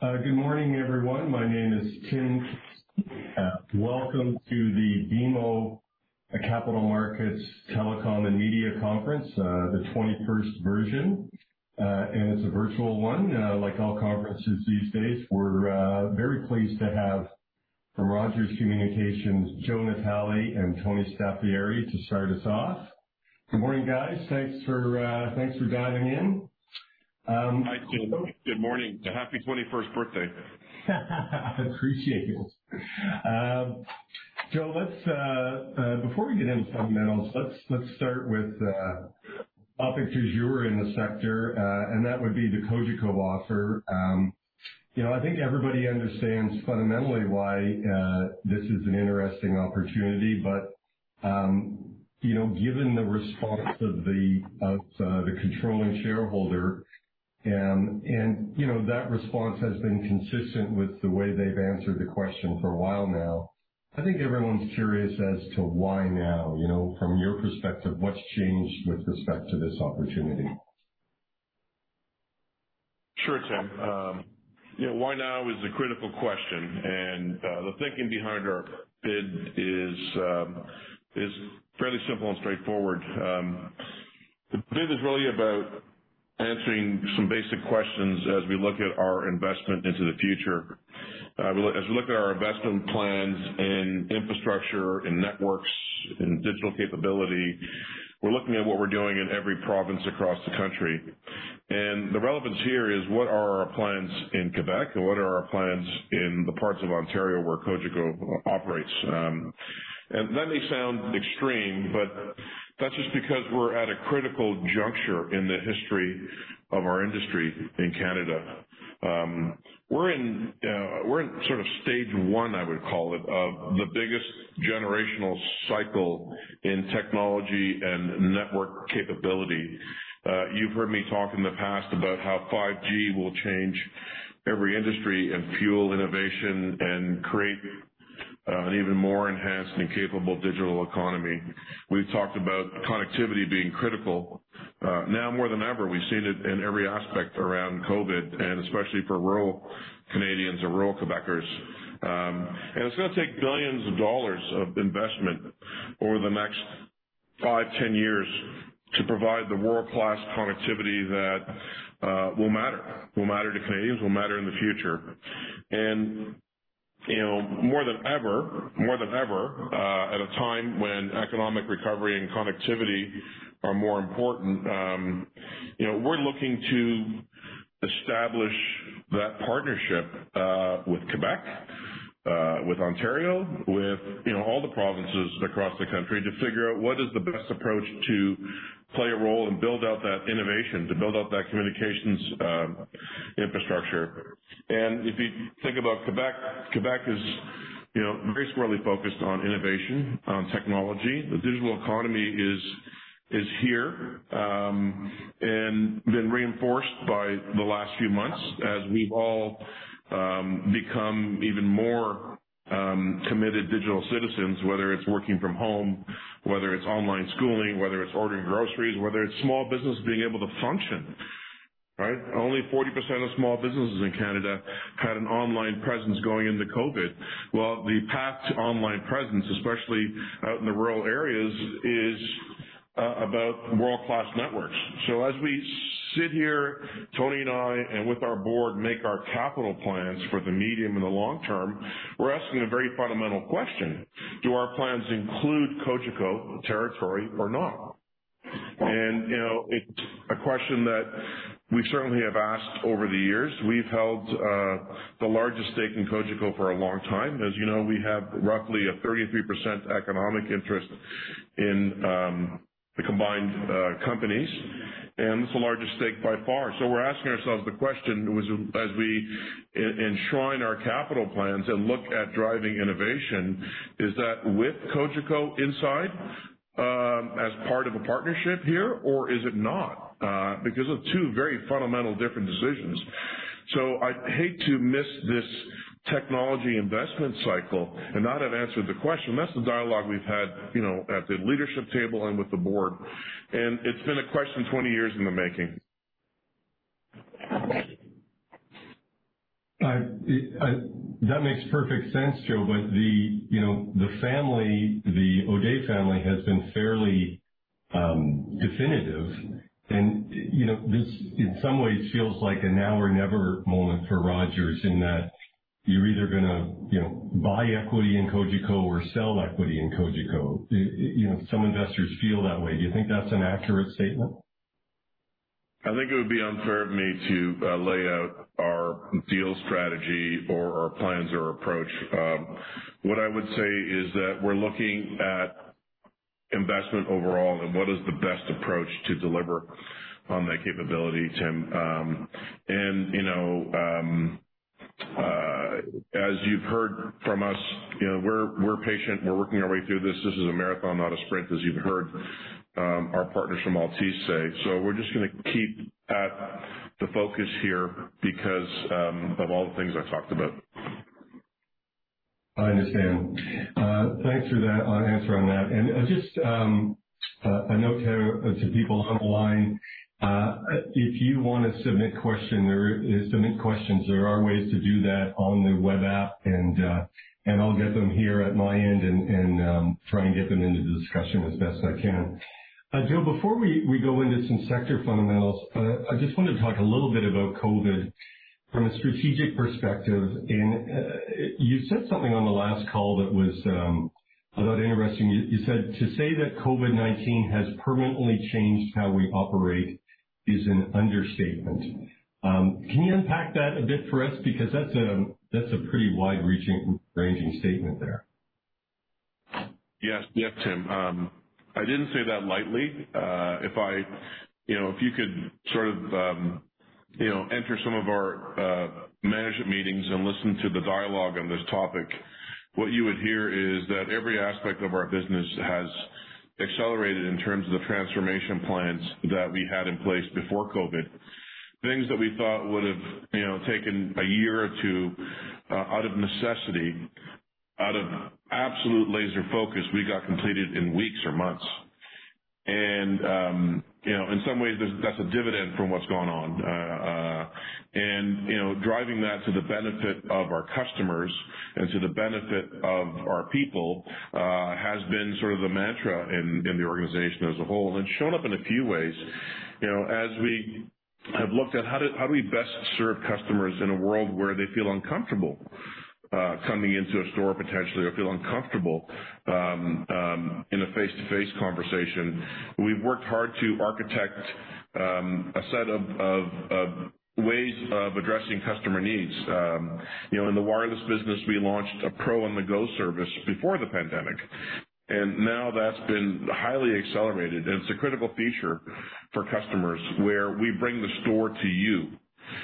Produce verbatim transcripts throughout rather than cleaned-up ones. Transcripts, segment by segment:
Uh, good morning, everyone. My name is Tim. Uh, welcome to the B M O Capital Markets Telecom and Media Conference, uh, the twenty-first version, uh, and it's a virtual one. Uh, like all conferences these days, we're uh, very pleased to have from Rogers Communications, Joe Natale and Tony Staffieri to start us off. Good morning, guys. Thanks for uh, thanks for diving in. Um, Hi, Tim. Good morning. Happy twenty-first birthday. I appreciate it. Um, Joe, let's, uh, uh, before we get into fundamentals, let's, let's start with, uh, topic du jour in the sector, uh, and that would be the Cogeco offer. Um, you know, I think everybody understands fundamentally why, uh, this is an interesting opportunity, but, um, you know, given the response of the, of, uh, the controlling shareholder, And, and, you know, that response has been consistent with the way they've answered the question for a while now. I think everyone's curious as to why now, you know, from your perspective, what's changed with respect to this opportunity? Sure, Tim. Um, you know, why now is a critical question, and uh, the thinking behind our bid is um, is fairly simple and straightforward. Um, the bid is really about answering some basic questions as we look at our investment into the future. Uh, as we look at our investment plans in infrastructure, in networks, in digital capability, we're looking at what we're doing in every province across the country. And the relevance here is what are our plans in Quebec and what are our plans in the parts of Ontario where Cogeco operates. Um, and that may sound extreme, but that's just because we're at a critical juncture in the history of our industry in Canada. Um, we're in uh, we're in sort of stage one, I would call it, of the biggest generational cycle in technology and network capability. Uh, you've heard me talk in the past about how five G will change every industry and fuel innovation and create Uh, an even more enhanced and capable digital economy. We've talked about connectivity being critical. Uh, now more than ever, we've seen it in every aspect around COVID, and especially for rural Canadians or rural Quebecers. Um, and it's going to take billions of dollars of investment over the next five, ten years to provide the world-class connectivity that uh, will matter, will matter to Canadians, will matter in the future. And You know, more than ever, more than ever, uh, at a time when economic recovery and connectivity are more important, um, you know, we're looking to establish that partnership uh, with Quebec, uh, with Ontario, with, you know, all the provinces across the country to figure out what is the best approach to play a role and build out that innovation, to build out that communications um, infrastructure. And if you think about Quebec, Quebec is, you know, very squarely focused on innovation, on technology. The digital economy is is here um, and been reinforced by the last few months as we've all um, become even more um, committed digital citizens, whether it's working from home, whether it's online schooling, whether it's ordering groceries, whether it's small business being able to function. Right? Only forty percent of small businesses in Canada had an online presence going into COVID. Well, the path to online presence, especially out in the rural areas, is uh, about world-class networks. So as we sit here, Tony and I, and with our board, make our capital plans for the medium and the long term, we're asking a very fundamental question. Do our plans include Cogeco territory or not? And, you know, it's a question that we certainly have asked over the years. We've held uh, the largest stake in Cogeco for a long time. As you know, we have roughly a thirty-three percent economic interest in um, the combined uh, companies, and it's the largest stake by far. So we're asking ourselves the question, was, as we enshrine our capital plans and look at driving innovation, is that with Cogeco inside, Um, as part of a partnership here, or is it not? Uh, because of two very fundamental different decisions. So I hate to miss this technology investment cycle and not have answered the question. That's the dialogue we've had, you know, at the leadership table and with the board. And it's been a question twenty years in the making. I I, I, that makes perfect sense, Joe. But the, you know, the family, the O'Day family has been fairly um, definitive, and you know, this in some ways feels like a now or never moment for Rogers, in that you're either going to, you know, buy equity in Cogeco or sell equity in Cogeco. You know, some investors feel that way. Do you think that's an accurate statement? I think it would be unfair of me to uh, lay out our deal strategy or our plans or approach. Um, what I would say is that we're looking at investment overall and what is the best approach to deliver on that capability, Tim. Um, and, you know, um, uh, as you've heard from us, you know, we're, we're patient. We're working our way through this. This is a marathon, not a sprint, as you've heard Um, our partners from Altice say. So we're just going to keep at the focus here because um, of all the things I talked about. I understand. Uh, thanks for that uh, answer on that. And uh, just um, uh, a note to, to people on the line. Uh, if you want to submit question, there is submit questions. There are ways to do that on the web app, and uh, and I'll get them here at my end and, and um, try and get them into the discussion as best I can. Uh, Joe, before we, we go into some sector fundamentals, uh, I just wanted to talk a little bit about COVID from a strategic perspective. And uh, you said something on the last call that was um, I thought interesting. You, you said to say that COVID nineteen has permanently changed how we operate is an understatement. Um, can you unpack that a bit for us? Because that's a that's a pretty wide-reaching ranging statement there. Yes, yes, Tim. Um, I didn't say that lightly. Uh, if I, you know, if you could sort of, um, you know, enter some of our uh, management meetings and listen to the dialogue on this topic, what you would hear is that every aspect of our business has accelerated in terms of the transformation plans that we had in place before COVID. Things that we thought would have, you know, taken a year or two uh, out of necessity, out of absolute laser focus, we got completed in weeks or months. And, um, you know, in some ways, that's a dividend from what's gone on. Uh, uh, and, you know, driving that to the benefit of our customers and to the benefit of our people uh, has been sort of the mantra in, in the organization as a whole. And it's shown up in a few ways. You know, as we have looked at how do, how do we best serve customers in a world where they feel uncomfortable Uh, coming into a store potentially or feel uncomfortable um, um, in a face-to-face conversation. We've worked hard to architect um, a set of, of, of ways of addressing customer needs. Um, you know, in the wireless business, we launched a Pro on the Go service before the pandemic. And now that's been highly accelerated, and it's a critical feature for customers where we bring the store to you.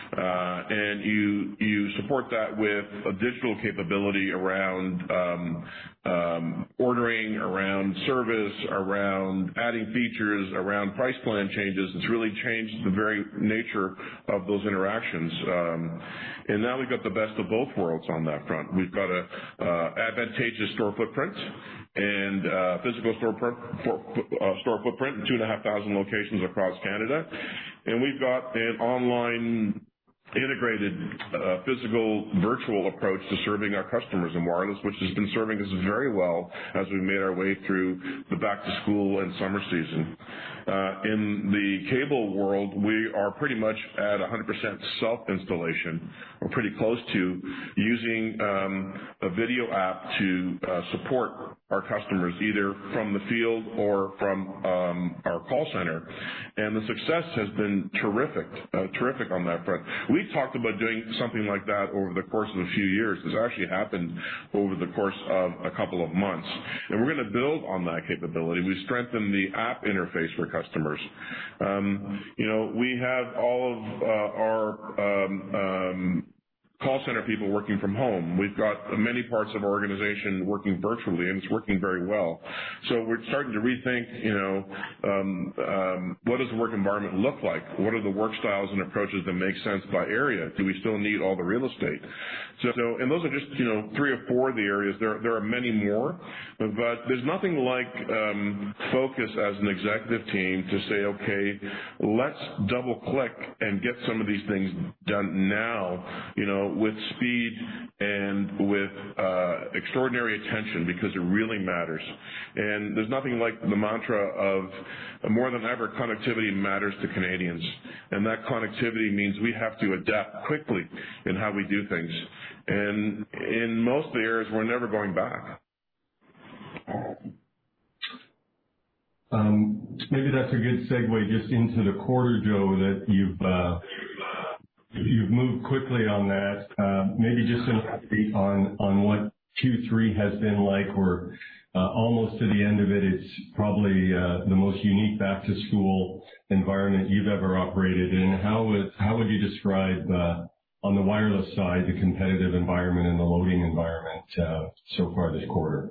Uh, and you you support that with a digital capability around um, um, ordering, around service, around adding features, around price plan changes. It's really changed the very nature of those interactions. Um, and now we've got the best of both worlds on that front. We've got a uh, advantageous store footprint and uh, physical store, per, for, uh, store footprint in two and a half thousand locations across Canada. And we've got an online integrated uh, physical virtual approach to serving our customers in wireless, which has been serving us very well as we made our way through the back to school and summer season. Uh, in the cable world, we are pretty much at one hundred percent self-installation. We're pretty close to using um, a video app to uh, support our customers either from the field or from um, our call center. And the success has been terrific, uh, terrific on that front. We talked about doing something like that over the course of a few years. This actually happened over the course of a couple of months. And we're going to build on that capability. We strengthened the app interface for customers. Um, you know, we have all of uh, our um, um, call center people working from home. We've got many parts of our organization working virtually, and it's working very well. So we're starting to rethink, you know, um, um, what does the work environment look like? What are the work styles and approaches that make sense by area? Do we still need all the real estate? So, so and those are just, you know, three or four of the areas. There, there are many more, but there's nothing like um, focus as an executive team to say, okay, let's double click and get some of these things done now, you know, know, with speed and with uh, extraordinary attention, because it really matters. And there's nothing like the mantra of uh, more than ever, connectivity matters to Canadians. And that connectivity means we have to adapt quickly in how we do things. And in most of the areas, we're never going back. Um, maybe that's a good segue just into the quarter, Joe, that you've uh, you've moved quickly on that. Uh, maybe just an update on on what Q three has been like. We're uh, almost to the end of it. It's probably uh, the most unique back-to-school environment you've ever operated in. How would how would you describe uh, on the wireless side the competitive environment and the loading environment uh, so far this quarter?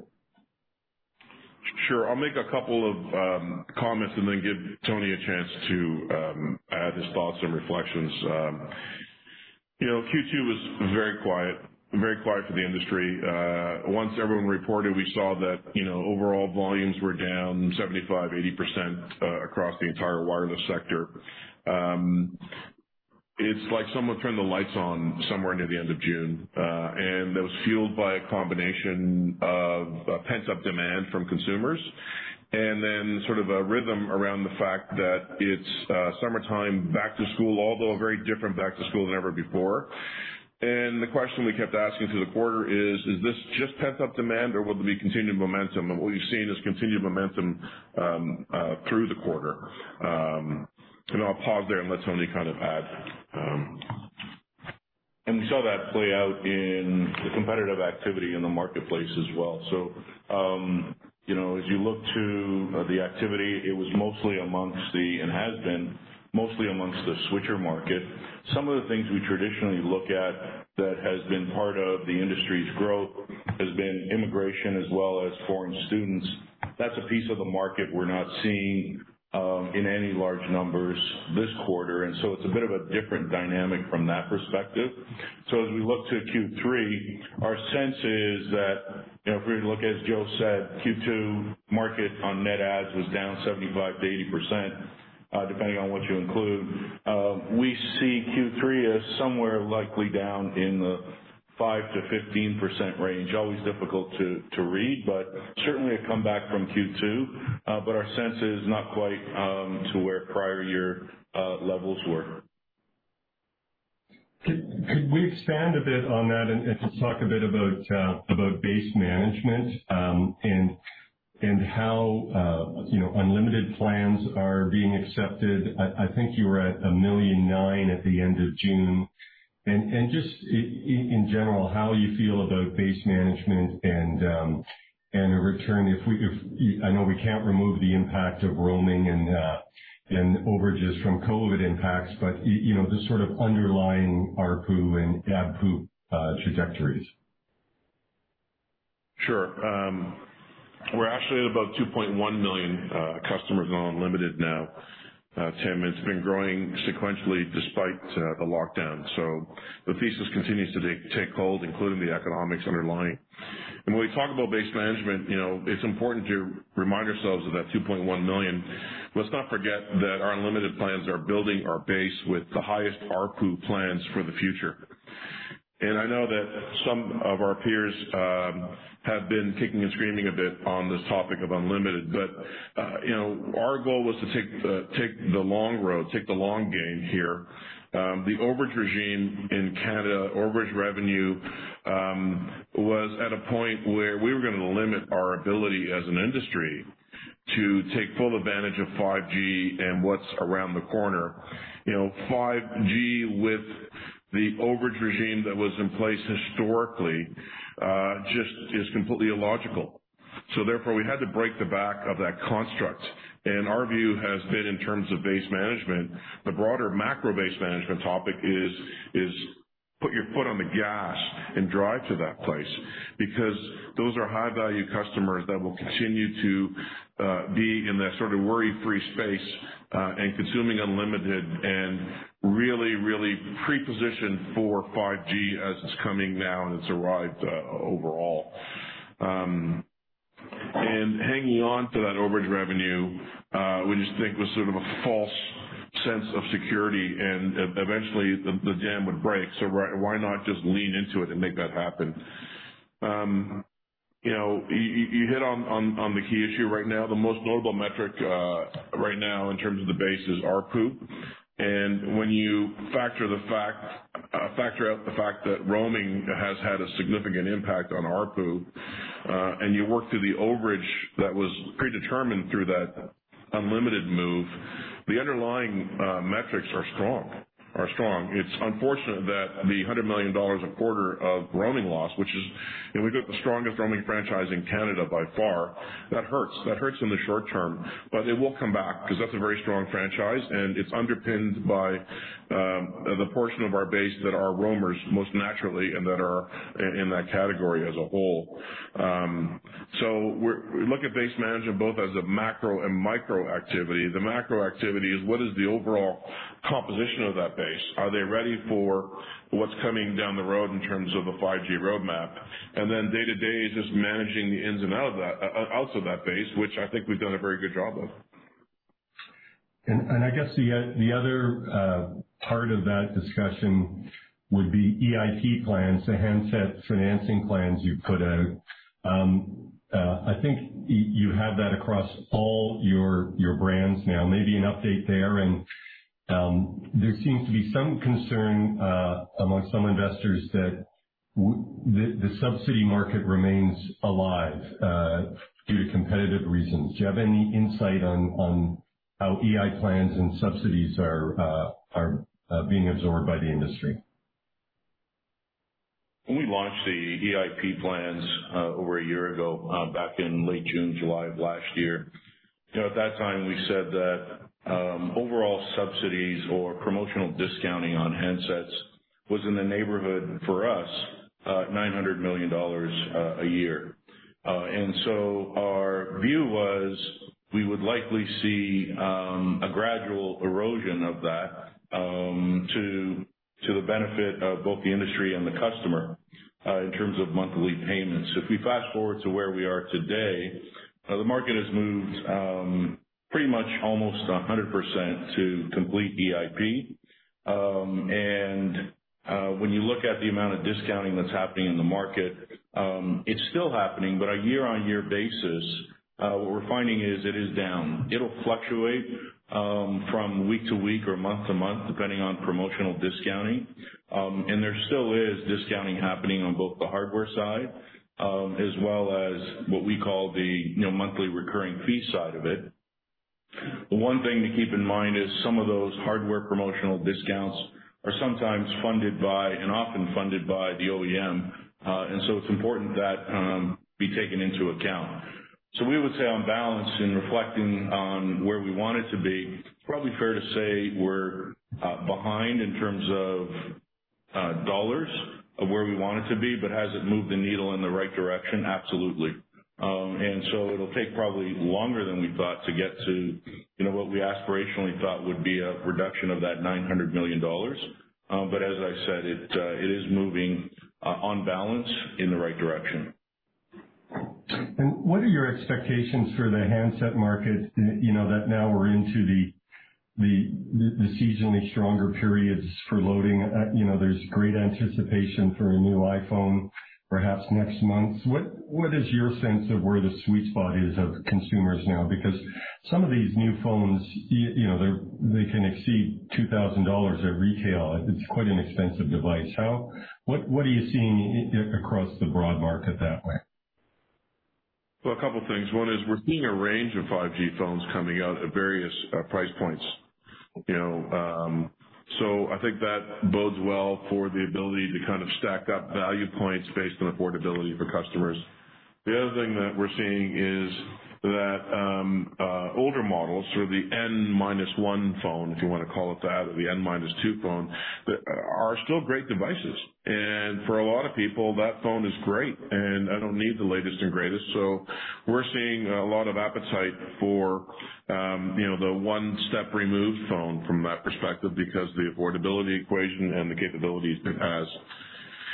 Sure. I'll make a couple of um, comments and then give Tony a chance to um, add his thoughts and reflections. Um, you know, Q two was very quiet, very quiet for the industry. Uh, once everyone reported, we saw that, you know, overall volumes were down seventy-five, eighty percent uh, across the entire wireless sector. Um, It's like someone turned the lights on somewhere near the end of June, uh, and that was fueled by a combination of uh, pent-up demand from consumers, and then sort of a rhythm around the fact that it's uh, summertime back to school, although a very different back to school than ever before. And the question we kept asking through the quarter is, is this just pent-up demand, or will there be continued momentum? And what we've seen is continued momentum um, uh, through the quarter. Um, And I'll pause there and let Tony kind of add. Um, and we saw that play out in the competitive activity in the marketplace as well. So, um, you know, as you look to uh, the activity, it was mostly amongst the, and has been mostly amongst the switcher market. Some of the things we traditionally look at that has been part of the industry's growth has been immigration as well as foreign students. That's a piece of the market we're not seeing Um, in any large numbers this quarter, and so it's a bit of a different dynamic from that perspective. So as we look to Q three, our sense is that, you know, if we look, as Joe said, Q two market on net adds was down seventy-five to eighty percent, uh, depending on what you include. Uh, we see Q three as somewhere likely down in the five to fifteen percent range. Always difficult to, to read, but certainly a comeback from Q two. Uh, but our sense is not quite um, to where prior year uh, levels were. Could, could we expand a bit on that and, and just talk a bit about uh, about base management um, and and how uh, you know unlimited plans are being accepted? I, I think you were at a million nine at the end of June. And, and just in general, how you feel about base management and um, and a return. If we, if I know we can't remove the impact of roaming and uh, and overages from COVID impacts, but you know the sort of underlying A R P U and A B P U uh, trajectories. Sure. Um, we're actually at about two point one million uh, customers on unlimited now. Uh, Tim, it's been growing sequentially despite uh, the lockdown. So the thesis continues to take, take hold, including the economics underlying. And when we talk about base management, you know, it's important to remind ourselves of that two point one million. Let's not forget that our unlimited plans are building our base with the highest A R P U plans for the future. And I know that some of our peers um, have been kicking and screaming a bit on this topic of unlimited, but uh, you know, our goal was to take the, take the long road, take the long game here. Um, the overage regime in Canada, overage revenue, um, was at a point where we were going to limit our ability as an industry to take full advantage of five G and what's around the corner. You know, five G with the overage regime that was in place historically uh, just is completely illogical. So therefore, we had to break the back of that construct. And our view has been, in terms of base management, the broader macro base management topic is is put your foot on the gas and drive to that place, because those are high-value customers that will continue to uh, be in that sort of worry-free space uh, and consuming unlimited and really, really pre-positioned for five G as it's coming now and it's arrived uh, overall. Um, and hanging on to that overage revenue, uh, we just think was sort of a false sense of security, and eventually the, the dam would break. So why not just lean into it and make that happen? Um, you know, you, you hit on, on, on the key issue right now. The most notable metric uh, right now in terms of the base is A R P U. And when you factor the fact, uh, factor out the fact that roaming has had a significant impact on A R P U, uh, and you work through the overage that was predetermined through that unlimited move, the underlying uh, metrics are strong. Are strong. It's unfortunate that the one hundred million dollars a quarter of roaming loss, which is, you know, we've got the strongest roaming franchise in Canada by far, that hurts. That hurts in the short term, but it will come back because that's a very strong franchise, and it's underpinned by um, the portion of our base that are roamers most naturally and that are in that category as a whole. Um, so we're, we look at base management both as a macro and micro activity. The macro activity is what is the overall composition of that base? Are they ready for what's coming down the road in terms of the five G roadmap? And then day to day is just managing the ins and outs of that, uh, outs of that base, which I think we've done a very good job of. And, and I guess the the other uh, part of that discussion would be E I P plans, the handset financing plans you put out. Um, uh, I think you have that across all your your brands now. Maybe an update there. And Um, there seems to be some concern uh, among some investors that w- the, the subsidy market remains alive uh, due to competitive reasons. Do you have any insight on, on how E I plans and subsidies are uh, are uh, being absorbed by the industry? When we launched the E I P plans uh, over a year ago, uh, back in late June, July of last year, you know, at that time we said that Um, overall subsidies or promotional discounting on handsets was in the neighborhood for us uh, nine hundred million dollars uh, a year. Uh, and so our view was we would likely see um, a gradual erosion of that um, to, to the benefit of both the industry and the customer uh, in terms of monthly payments. If we fast forward to where we are today, uh, the market has moved um, pretty much almost one hundred percent to complete E I P. Um, and uh, when you look at the amount of discounting that's happening in the market, um, it's still happening, but on a year-on-year basis, uh, what we're finding is it is down. It'll fluctuate um, from week to week or month to month, depending on promotional discounting. Um, and there still is discounting happening on both the hardware side, um, as well as what we call the you know monthly recurring fee side of it. The one thing to keep in mind is some of those hardware promotional discounts are sometimes funded by and often funded by the O E M, uh, and so it's important that um, be taken into account. So we would say on balance, in reflecting on where we want it to be, it's probably fair to say we're uh, behind in terms of uh, dollars of where we want it to be, but has it moved the needle in the right direction? Absolutely. Um, and so it'll take probably longer than we thought to get to, you know, what we aspirationally thought would be a reduction of that nine hundred million dollars. Um, but as I said, it, uh, it is moving uh, on balance in the right direction. And what are your expectations for the handset market, you know, that now we're into the the, the seasonally stronger periods for loading? Uh, you know, there's great anticipation for a new iPhone perhaps next month. What What is your sense of where the sweet spot is of consumers now? Because some of these new phones, you, you know, they they can exceed two thousand dollars at retail. It's quite an expensive device. How What What are you seeing across the broad market that way? Well, a couple things. One is we're seeing a range of five G phones coming out at various uh, price points. You know, um, So I think that bodes well for the ability to kind of stack up value points based on affordability for customers. The other thing that we're seeing is that um, uh, older models, sort of the N minus one phone, if you want to call it that, or the N minus two phone, that are still great devices. And for a lot of people, that phone is great, and I don't need the latest and greatest. So we're seeing a lot of appetite for, um, you know, the one-step removed phone from that perspective because of the affordability equation and the capabilities it has.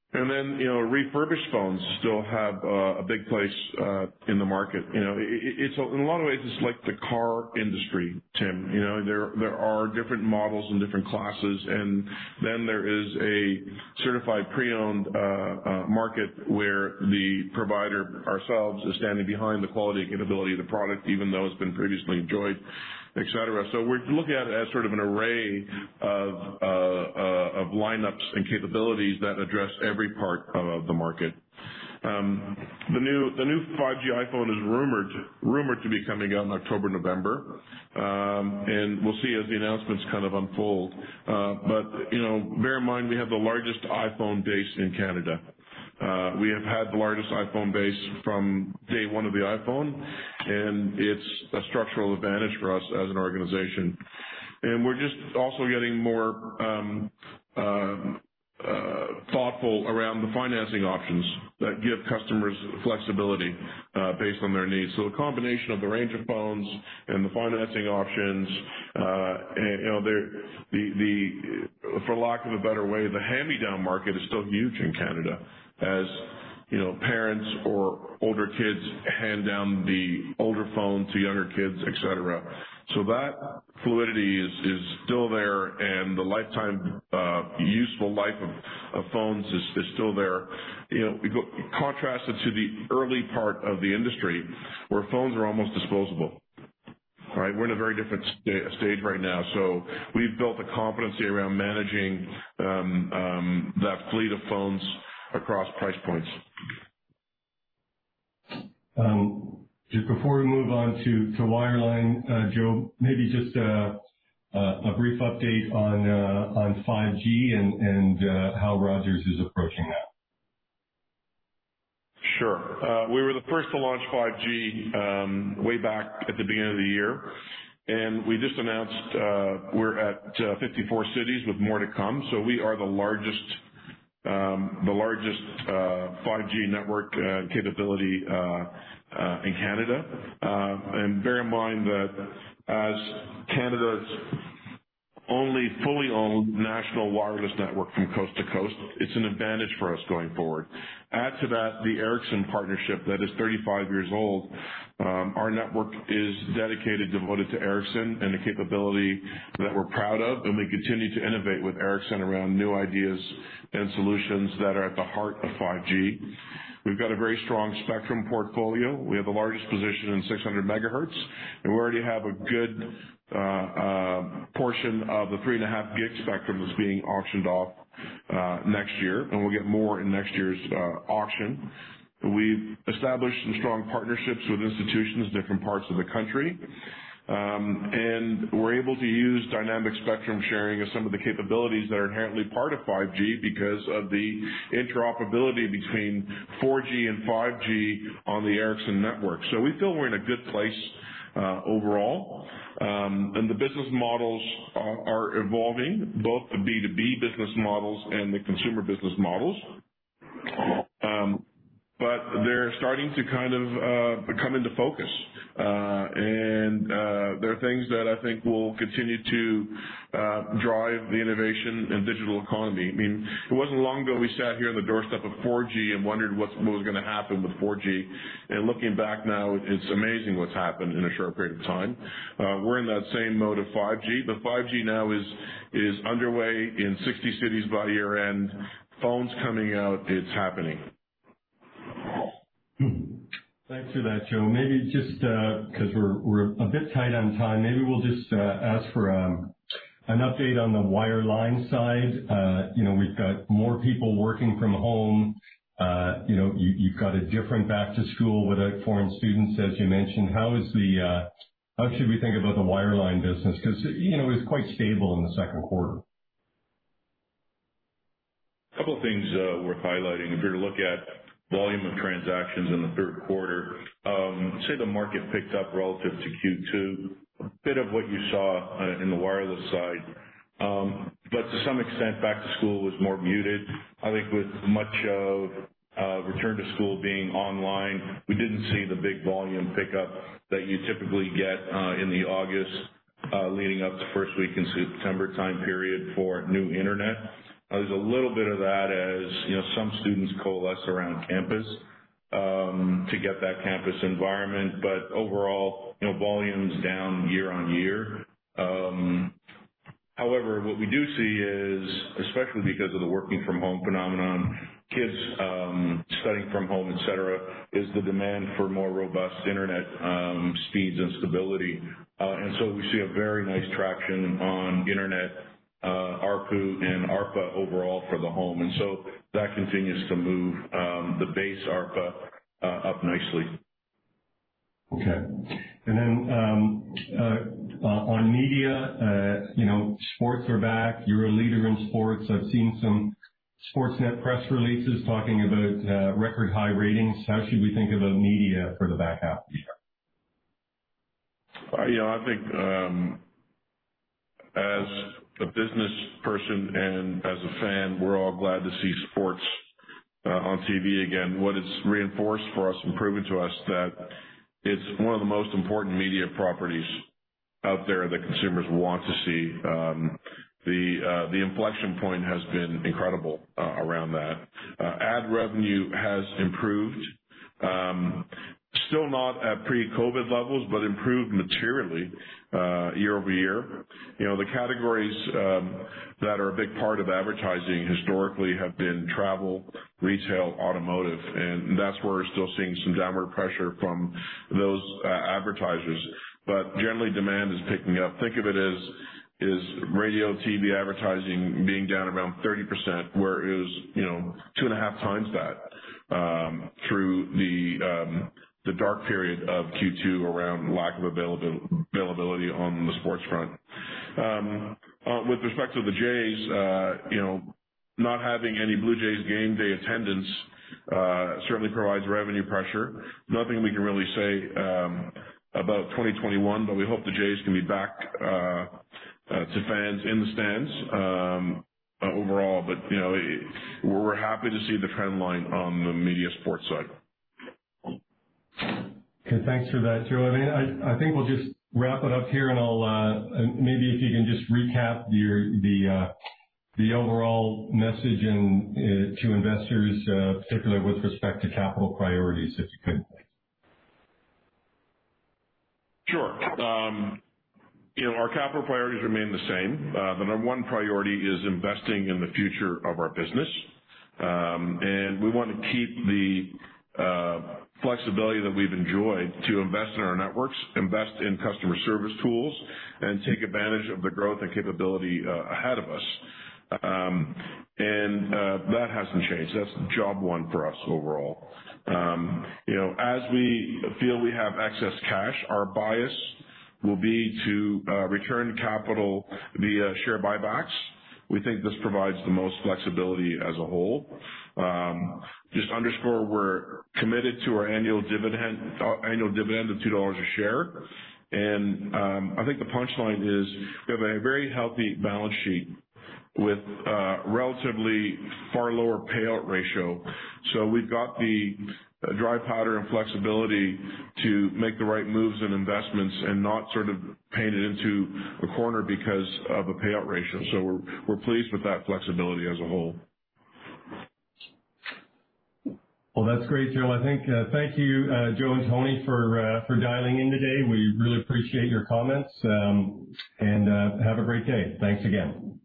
And then, you know, refurbished phones still have uh, a big place uh, in the market. You know, it, it's a, in a lot of ways it's like the car industry, Tim. You know, there there are different models and different classes, and then there is a certified pre-owned uh, uh, market where the provider ourselves is standing behind the quality and capability of the product, even though it's been previously enjoyed, et cetera. So we're looking at it as sort of an array of uh, uh, of lineups and capabilities that address every part of the market. Um, the new the new five G iPhone is rumored rumored to be coming out in October, November, um, and we'll see as the announcements kind of unfold. Uh, but you know, bear in mind we have the largest iPhone base in Canada. Uh, we have had the largest iPhone base from day one of the iPhone, and it's a structural advantage for us as an organization. And we're just also getting more um, uh, uh, thoughtful around the financing options that give customers flexibility uh, based on their needs. So the combination of the range of phones and the financing options, uh, and, you know, the, the, for lack of a better way, the hand-me-down market is still huge in Canada, as you know, parents or older kids hand down the older phone to younger kids, et cetera. So that fluidity is, is still there, and the lifetime uh, useful life of, of phones is, is still there. You know, we go, contrast it to the early part of the industry where phones are almost disposable. All right, we're in a very different st- stage right now. So we've built a competency around managing um, um, that fleet of phones across price points. Um, just before we move on to, to wireline, uh, Joe, maybe just uh, uh, a brief update on uh, on five G and, and uh, how Rogers is approaching that. Sure. Uh, we were the first to launch five G um, way back at the beginning of the year. And we just announced uh, we're at uh, fifty-four cities with more to come. So we are the largest Um, the largest uh, five G network uh, capability uh, uh, in Canada. Uh, and bear in mind that as Canada's only fully owned national wireless network from coast to coast, it's an advantage for us going forward. Add to that the Ericsson partnership that is thirty-five years old. Um, our network is dedicated, devoted to Ericsson and the capability that we're proud of, and we continue to innovate with Ericsson around new ideas and solutions that are at the heart of five G. We've got a very strong spectrum portfolio. We have the largest position in six hundred megahertz, and we already have a good uh, uh, portion of the three and a half gig spectrum that's being auctioned off uh, next year, and we'll get more in next year's uh, auction. We've established some strong partnerships with institutions in different parts of the country. Um, and we're able to use dynamic spectrum sharing as some of the capabilities that are inherently part of five G because of the interoperability between four G and five G on the Ericsson network. So we feel we're in a good place uh, overall. Um, and the business models are, are evolving, both the B two B business models and the consumer business models. Um, but they're starting to kind of uh, come into focus. Uh, and uh, there are things that I think will continue to uh, drive the innovation and digital economy. I mean, it wasn't long ago we sat here on the doorstep of four G and wondered what, what was going to happen with four G. And looking back now, it's amazing what's happened in a short period of time. Uh, we're in that same mode of five G, but five G now is is underway in sixty cities by year end. Phones coming out, it's happening. Thanks for that, Joe. Maybe just because uh, we're we're a bit tight on time, maybe we'll just uh, ask for um, an update on the wireline side. Uh, you know, we've got more people working from home. Uh, you know, you, you've got a different back to school without foreign students, as you mentioned. How is the uh, how should we think about the wireline business? Because you know, it was quite stable in the second quarter. A couple of things uh, worth highlighting. If you're to look at volume of transactions in the third quarter, um, say the market picked up relative to Q two, a bit of what you saw uh, in the wireless side. Um, but to some extent, back to school was more muted. I think with much of uh, return to school being online, we didn't see the big volume pickup that you typically get uh, in the August uh, leading up to first week in September time period for new internet. Uh, there's a little bit of that as, you know, some students coalesce around campus um, to get that campus environment, but overall, you know, volumes down year on year. Um, however, what we do see is, especially because of the working from home phenomenon, kids um, studying from home, et cetera, is the demand for more robust internet um, speeds and stability. Uh, and so we see a very nice traction on internet uh, A R P U and A R P A overall for the home. And so that continues to move um, the base A R P A uh, up nicely. Okay. And then um, uh, uh, on media, uh, you know, sports are back. You're a leader in sports. I've seen some Sportsnet press releases talking about uh, record high ratings. How should we think about media for the back half of the year? Uh, you know, I think um, as a business person and as a fan, we're all glad to see sports uh, on T V again. What it's reinforced for us and proven to us that it's one of the most important media properties out there that consumers want to see. Um, the uh, the inflection point has been incredible uh, around that. Uh, ad revenue has improved. Um, Still not at pre-COVID levels, but improved materially uh, year over year. You know, the categories um, that are a big part of advertising historically have been travel, retail, automotive, and that's where we're still seeing some downward pressure from those uh, advertisers. But generally, demand is picking up. Think of it as is radio, T V advertising being down around thirty percent, where it was, you know, two and a half times that um, through the um, the dark period of Q two around lack of availability on the sports front. Um, uh, with respect to the Jays, uh, you know, not having any Blue Jays game day attendance uh, certainly provides revenue pressure. Nothing we can really say um, about twenty twenty-one, but we hope the Jays can be back uh, uh, to fans in the stands um, uh, overall. But, you know, it, we're happy to see the trend line on the media sports side. Okay, thanks for that, Joe. I mean, I, I think we'll just wrap it up here, and I'll uh, maybe if you can just recap your, the uh, the overall message and uh, to investors, uh, particularly with respect to capital priorities, if you could. Sure. Um, you know, our capital priorities remain the same. Uh, the number one priority is investing in the future of our business, um, and we want to keep the uh, flexibility that we've enjoyed to invest in our networks, invest in customer service tools, and take advantage of the growth and capability uh, ahead of us. Um, and uh, that hasn't changed. That's job one for us overall. Um, you know, as we feel we have excess cash, our bias will be to uh, return capital via share buybacks. We think this provides the most flexibility as a whole. Um, just underscore we're committed to our annual dividend, uh, annual dividend of two dollars a share. And um, I think the punchline is we have a very healthy balance sheet with uh, relatively far lower payout ratio. So we've got the uh, dry powder and flexibility to make the right moves and investments and not sort of paint it into a corner because of a payout ratio. So we're, we're pleased with that flexibility as a whole. Well, that's great, Joe. I think uh, thank you, uh, Joe and Tony, for uh, for dialing in today. We really appreciate your comments, um, and uh, have a great day. Thanks again.